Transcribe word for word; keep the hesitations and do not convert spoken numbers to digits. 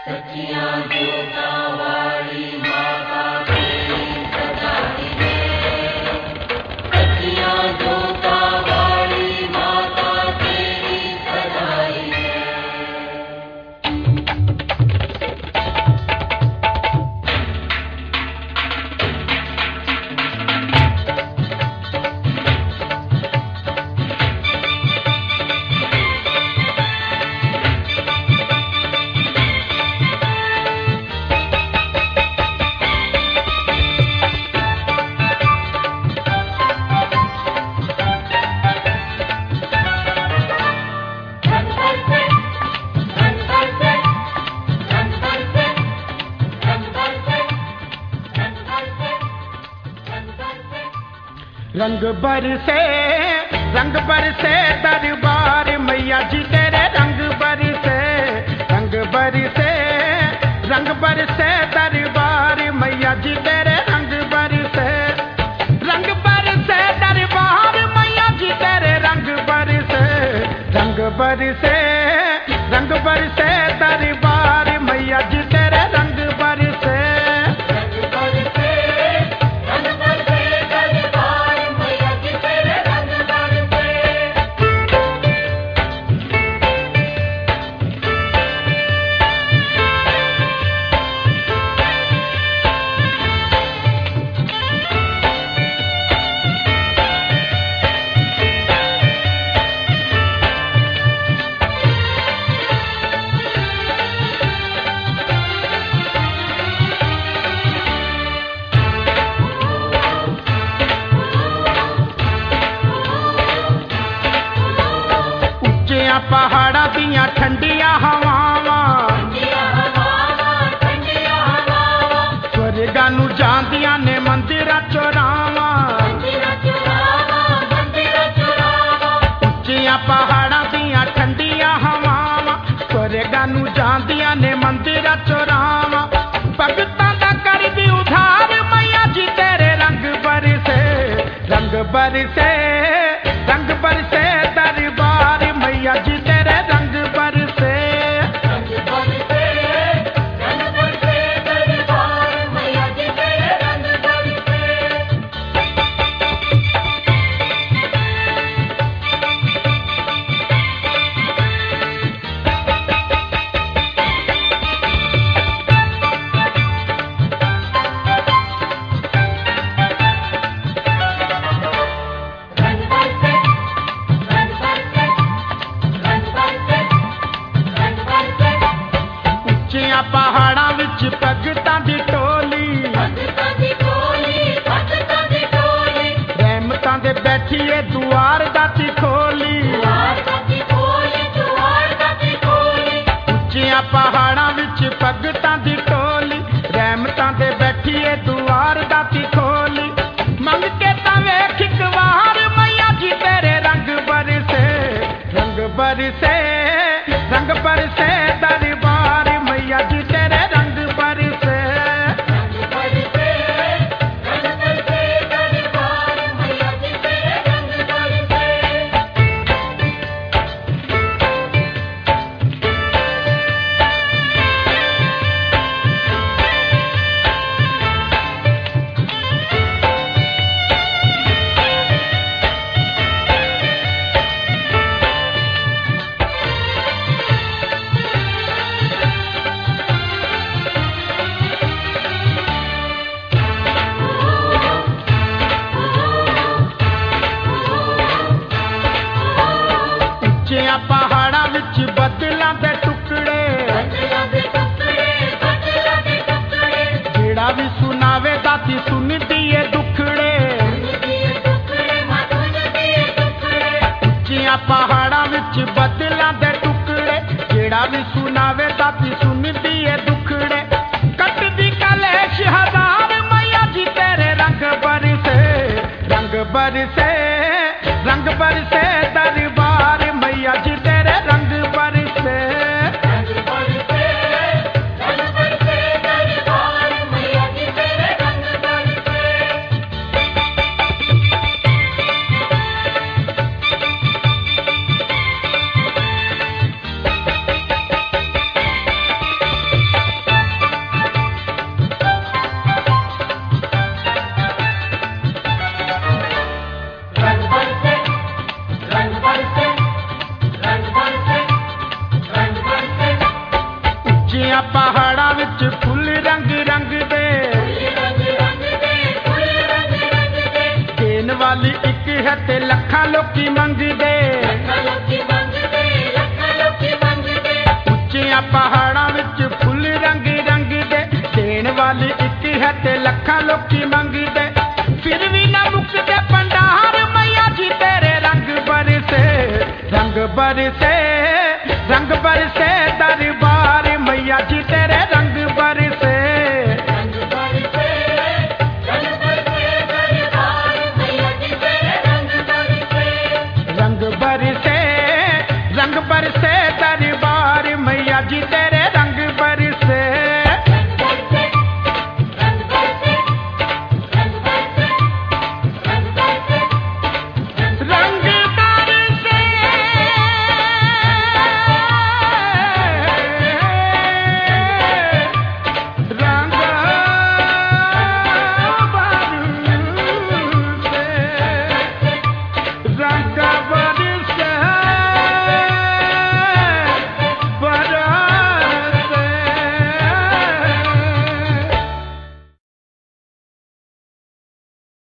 सखियां जोता वाली माता तेरी सदाई है। सखियां जोता वाली माता तेरी सदाई है। रंग बरसे रंग बरसे दरबार मैया जी तेरे रंग बरसे रंग बरसे रंग बरसे दरबार मैया जी तेरे रंग बरसे रंग बरसे दरबार मैया जी तेरे रंग बरसे रंग बरसे रंग बरसे दरबार मैया जी तेरे रंग बरसे पहाड़ा दियां ठंडिया हवावां स्वर्गां नूं जांदियां ने मंदिरां चोरावां उच्चियां पहाड़ां दियां ठंडिया हवावां स्वर्गां नूं जांदियां ने मंदिरां चोरावां भगतां दा करदी उधार मैया जी तेरे रंग बरसे रंग बरसे रंग बरसे दरबार मैया जी तेरे रंग बरसे रंग बरसे रंग बरसे दरबार मैया जी तेरे रंग बरसे। पहाड़ां विच भगतां दी टोली रहमतां दे बैठिए दुआर दाती खोली उच्चियां पहाड़ां विच भगतां दी टोली रहमतां दे बैठिए दुआर दाती खोली मंग के तां वेख इक वार मैया जी तेरे रंग बरसे रंग बरसे रंग बरसे दरबार मैया जी तेरे रंग बरसे रंग बरसे रंग बरसे दरबार मैया जी तेरे रंग बरसे। पहाड़ां विच बदलां दे टुकड़े जेड़ा भी सुनावे दाती सुनदी ए दुखड़े उच्चियां पहाड़ां विच बदलां दे टुकड़े जेड़ा भी सुनावे दाती सुनदी ए दुखड़े कटदी कलेश हजार मैया जी तेरे रंग बरसे रंग बरसे रंग बरसे दरबार मैया जी तेरे रंग बरसे रंग बरसे रंग बरसे दरबार मैया जी तेरे रंग बरसे। है ते लखां लोकी मंगदे ਲੱਖਾਂ ਲੋਕੀ ਮੰਗਦੇ ਲੱਖਾਂ ਲੋਕੀ ਮੰਗਦੇ ਉੱਚਿਆਂ ਪਹਾੜਾਂ ਵਿੱਚ ਫੁੱਲ ਰੰਗ ਰੰਗ ਦੇ ਦੇਣ ਵਾਲੀ ਇੱਕ ਹੈ ਤੇ ਲੱਖਾਂ ਲੋਕੀ ਮੰਗਦੇ ਫਿਰ ਵੀ ਨਾ ਮੁੱਕਦੇ ਭੰਡਾਰ ਮਈਆ ਜੀ ਤੇਰੇ ਰੰਗ ਬਰਸੇ ਰੰਗ ਬਰਸੇ ਰੰਗ ਬਰਸੇ